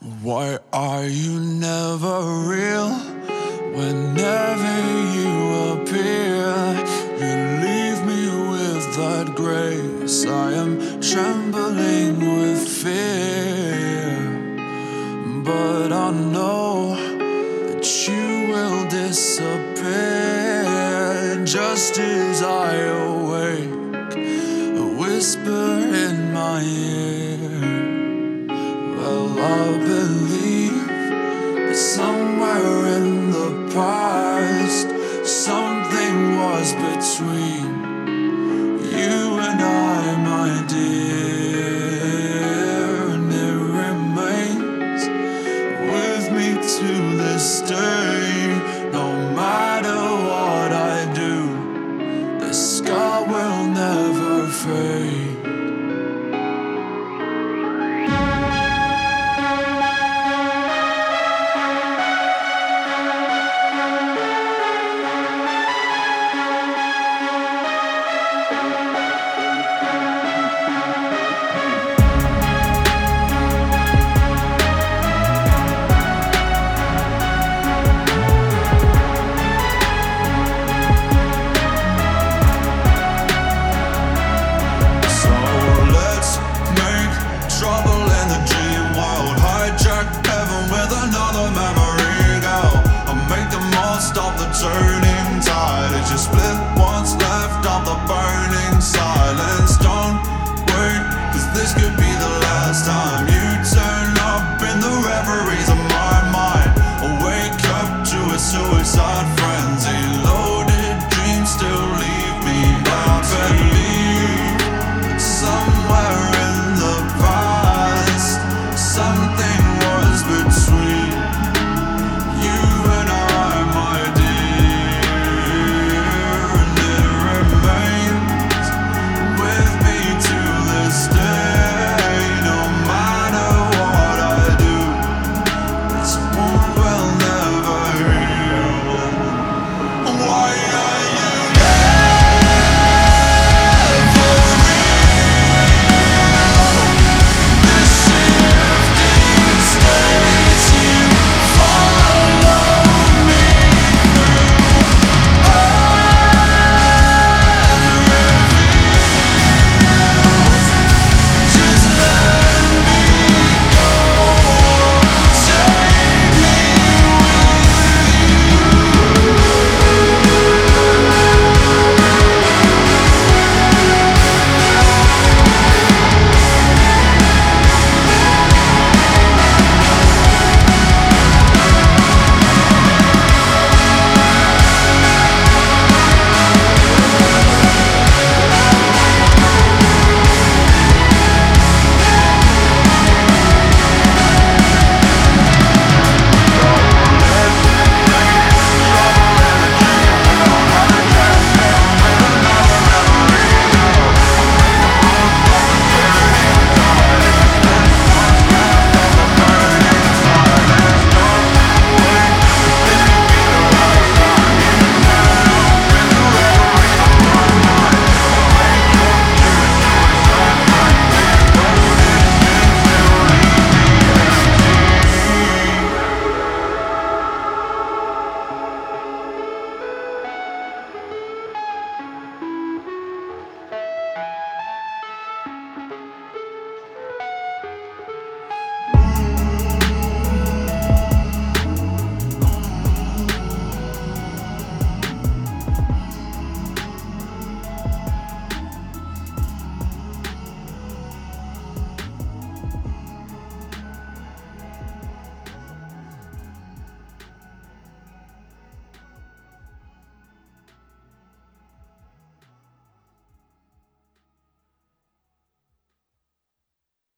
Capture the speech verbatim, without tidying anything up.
Why are you never real? Whenever you appear, you leave me with that grace. I am trembling with fear, but I know that you will disappear just as I awake, a whisper in my ear. Well, I believe that somewhere in the past something was between